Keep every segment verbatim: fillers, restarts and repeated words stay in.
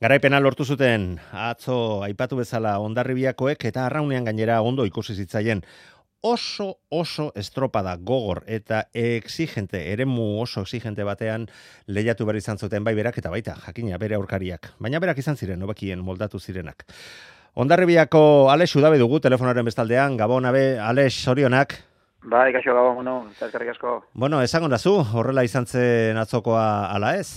Garaipena lortu zuten atzo aipatu bezala Hondarribiakoek eta Arraunean gainera ondo ikusi zitzaien. Oso, oso estropada gogor eta exigente, eremu oso exigente batean lehiatu behar izan zuten bai berak eta baita, jakina, bere aurkariak. Baina berak izan ziren, nobekien moldatu zirenak. Hondarribiako Alex Udabe dugu telefonaren bestaldean, Gabon, abe, Alex, sorionak. Bai, kaixo Gabon, bueno, zerkarrik asko. Bueno, esango dazu, horrela izan zen atzokoa ala ez?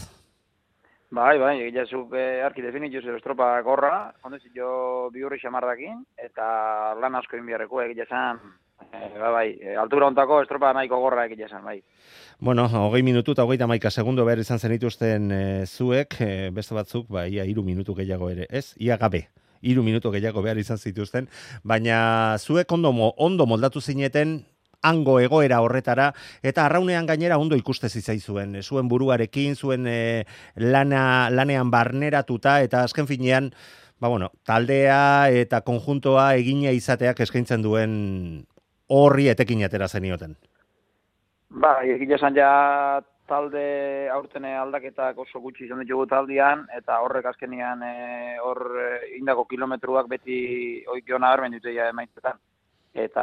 Bai, bai, egia zuk eh, arki definituz estropa gorra, ondez jo bihurri xamardakin, eta lan asko inbiarreko egia zan, eh, bai, bai, altura ontako estropa nahiko gorra egia zan, bai. Bueno, hogei minutu eta hogeita hamaika segundo behar izan zenituzten e, zuek, e, beste batzuk, ba, ia hiru minutu gehiago ere, ez? Ia gabe, hiru minutu gehiago behar izan zituzten, baina zuek ondo, ondo moldatu zineten, hango egoera horretara, eta Arraunean gainera ondo ikuste zitzaizuen, zuen buruarekin, zuen e, lana, lanean barneratuta, eta azken finean, ba bueno, taldea eta konjuntoa egina izateak eskaintzen duen horri etekin atera zenioten. Ba, egia zan ja talde aurtene aldaketak oso gutxi izan ditugu taldean, eta horrek azkenian e, hor e, indako kilometruak beti oikio nabarmen ditu ja emaitzetan. Eta,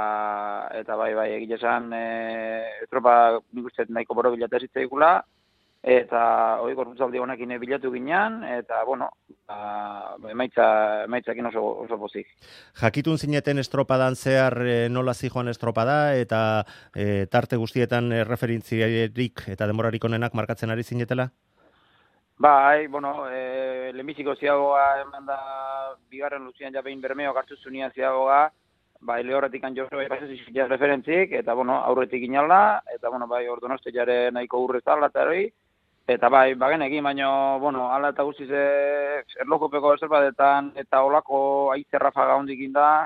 eta bai, bai, egia esan, e, estropa nik uste nahiko boro bilatu zitzaikula, eta hori gorputzaldi honekin bilatu ginean, eta, bueno, a, emaitza, emaitzakin oso, oso pozik. Jakitun zineten estropadan zehar e, nola zijoan estropada, eta e, tarte guztietan e, referentziarik eta demorarik onenak markatzen ari zinetela? Bai, bueno, e, lehenbiziko ziagoa eman da bigarren luzian ja behin bermeo hartu zunia ziagoa, bai, lehorretik anjozo bai pasazik referentzik, eta, bueno, aurretik inalda, eta, bueno, bai, ordonoste jare nahiko urrez alataroi, eta, bai, bagen egin, baino, bueno, ala eta guztiz erlojupeko estropadetan, eta olako aizerrafaga hondik inda,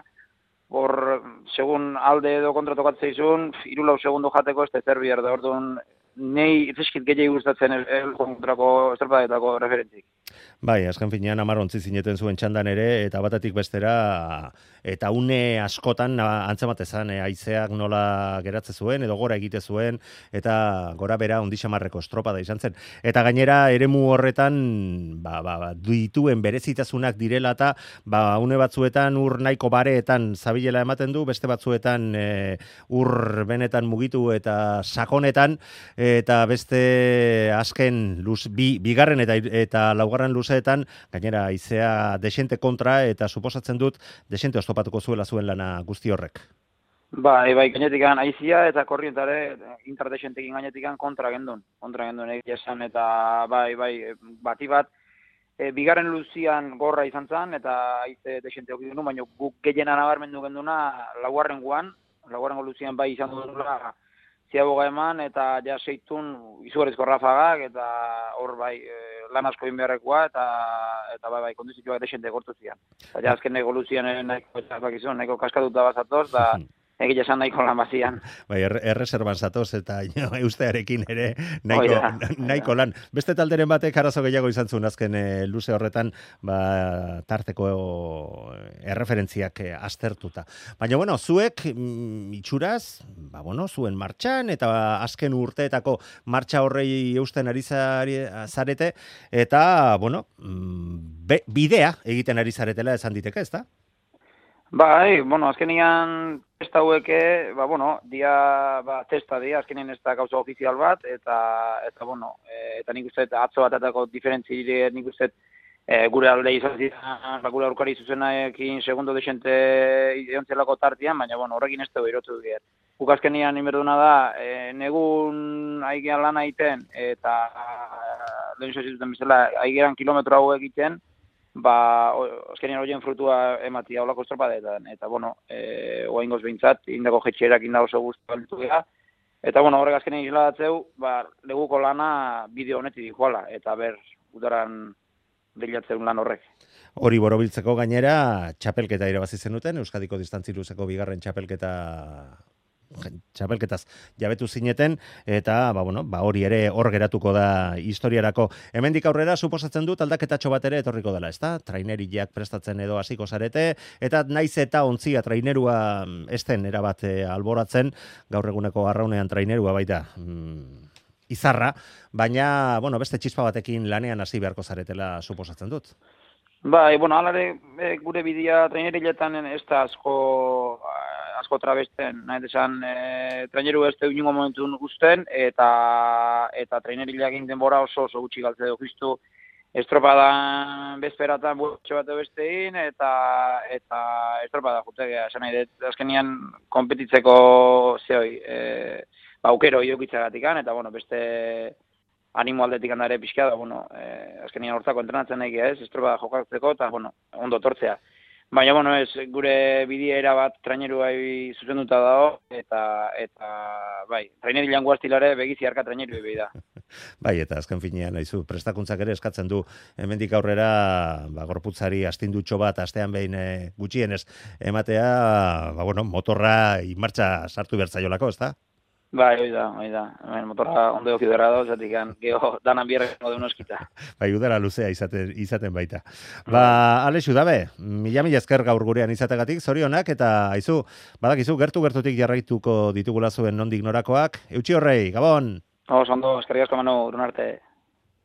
hor, segun alde edo kontratokatzea hiru lau segundo jateko ez da zer bihar da, orduan, nei zeskit gehiagi gustatzen el kontrako estropadetako referentzik. Bai, azken finean hamar ontzi zineten zuen txandan ere, eta batetik bestera, eta une askotan antzematezan e, haizeak nola geratze zuen, edo gora egite zuen, eta gora bera ondixamarreko estropada izan zen. Eta gainera, eremu horretan, ba, ba, ba, dituen berezitasunak direla, eta ba, une batzuetan ur nahiko bareetan zabilela ematen du, beste batzuetan e, ur benetan mugitu eta sakonetan, eta beste azken luz, bi, bigarren eta, eta laugarren luzeetan, gainera haizea desente kontra, eta suposatzen dut desente oztopatuko zuela zuen lana guzti horrek. Bai, bai, gainetikan haizia eta korrientare interdesentekin gainetikan kontra gendun, kontra gendun egia esan, eta bai, bai, bati bat, e, bigarren luzian gorra izan zen, eta haize desente okidun, baina guk gehiena nabarmendu genduna laugarren guan, laugarren luzian bai izan dugula, ziaboga eman, eta ja seitun izugarrizko rafagak, eta hor bai e, lan asko inbeharrekoa, eta eta bai bai kondizituak desente gortu zian. Eta ja azken nahiko luzian nahiko izan, nahiko kaskatuta bazatoz, da egia esan nahiko lan bazian. Bai, erreserban zatoz eta no, eustearekin ere nahiko, oida, nahiko lan. Beste talderen batek arazo gehiago izan zuen azken e, luze horretan ba, tarteko erreferentziak e, aztertuta. Baina, bueno, zuek mm, itxuraz, ba, bueno, zuen martxan eta azken urteetako martxa horrei eusten ari zarete eta, bueno, be, bidea egiten ari zaretela esan diteke, ez da? Bai, bueno, azkenian testa haueke, ba, bueno, dia, ba, testa dia, azkenian ez da gauza ofizial bat, eta, eta bueno, e, eta nik uste, atzo batatako diferentzi dire, nik uste, e, gure alde izan ziren, ba, gure aurkari zuzenaekin segundo desente iontzelako tartian, baina, bueno, horrekin ez dugu irotu dut. Guk azkenian inberduna da, e, negun aigean lan egiten, eta lehen zuten bezala, aigean kilometro hau egiten, ba, azkenean horien frutua ematia olako estropadetan, eta, bueno, e, oaingoz behintzat, indako jetxerak inda oso guztu balditu gara, eta, bueno, horrek azkenean isladatzeu, ba, leguko lana bideo honetik dijoala, eta ber, udaran bilatzeun lan horrek. Hori borobiltzeko gainera, txapelketa irabazi zenuten, Euskadiko distantzi luzeko bigarren txapelketa txapelketaz jabetu zineten, eta ba, bueno, ba, hori ere hor geratuko da historiarako. Hemendik aurrera, suposatzen dut aldaketatxo bat ere etorriko dela, ezta? Traineriak prestatzen edo hasiko zarete, eta naiz eta ontzia trainerua esten erabat alboratzen, gaur eguneko Arraunean trainerua baita. Mm, izarra, baina, bueno, beste txispa batekin lanean hasi beharko zaretela suposatzen dut. Bai, bueno, alare e, gure bidea traineriletan ez da asko, asko trabesten, nahi desan, e, traineru ez da inungo momentun guzten, eta, eta trainerileak denbora oso oso gutxi galtze dugu justu, estropadan bezperatan butxo bat bestein, eta, eta estropada jutegea, esan nahi dut, azkenian konpetitzeko zehoi, e, aukero iokitzagatik, eta bueno, beste animo aldetik handare pixka da, bueno, eh, azkenian hortzako entrenatzen nahi ez, estropa jokatzeko, eta, bueno, ondo tortzea. Baina, bueno, ez, gure bidiera bat traineruai zuzenduta dago, eta, eta bai, traineri langu astilare begizi harka traineru behi da. Bai, eta azken finean, haizu, prestakuntzak ere eskatzen du, hemendik aurrera, ba, gorputzari astindutxo bat, astean behin e, gutxienez ematea, ba, bueno, motorra inmartxa sartu bertzaiolako, ez da? Bai, hoi da, hoi da. Hemen motorra ondo joki derra da, zatik, geho danan bierrek modu eskita. Bai, udara luzea izaten, izaten baita. Ba, Alexu, dabe, mila mila esker gaur gurean izategatik, zorionak, eta aizu, badakizu, gertu-gertutik jarraituko ditugula zuen nondik norakoak. Eutxi horrei, Gabon! Oso, ondo, eskerrik asko Manu, urun arte.